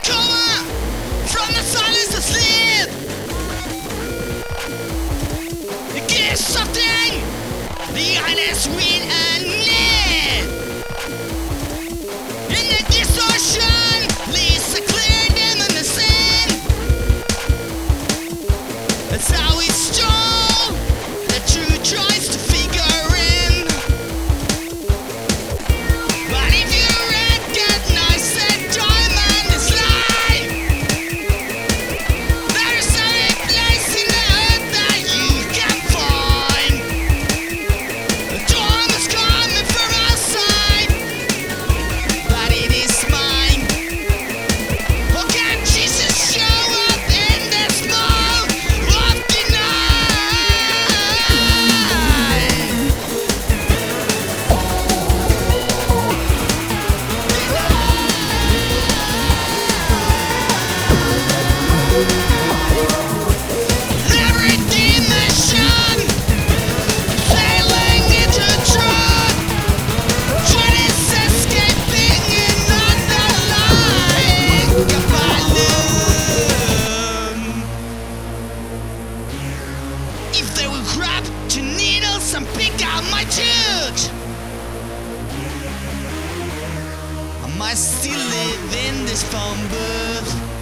coma from the silence of sleep. Give something the eyeless sweet and need. In the distortion leaves a clear dim in the sin. That's how we stole the truth tries to figure in. But if you recognize that diamond is light, there is any place in the earth that you can find. The dawn is coming from outside, but it is mine. Oh, can Jesus show up in the smoke of the night? Every dimension sailing into truth. Dread is escaping in underlying balloon. If they will grab two needles and pick out my tooth, I might still live in this phone booth.